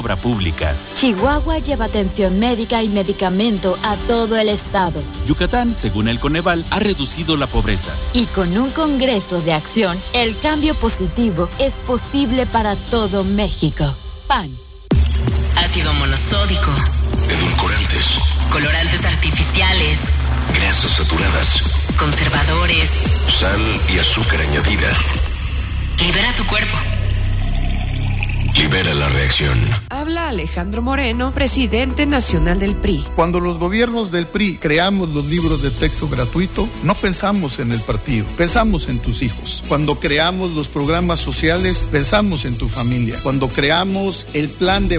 obra pública. Chihuahua lleva atención médica y medicamento a todo el estado. Yucatán, según el Coneval, ha reducido la pobreza. Y con un Congreso de acción, el cambio positivo es posible para todo México. PAN. Ácido monosódico. Edulcorantes. Colorantes artificiales. Grasas saturadas. Conservadores. Sal y azúcar añadida. Libera tu cuerpo. Libera la reacción. Habla Alejandro Moreno, presidente nacional del PRI. Cuando los gobiernos del PRI creamos los libros de texto gratuito, no pensamos en el partido, pensamos en tus hijos. Cuando creamos los programas sociales, pensamos en tu familia. Cuando creamos el plan de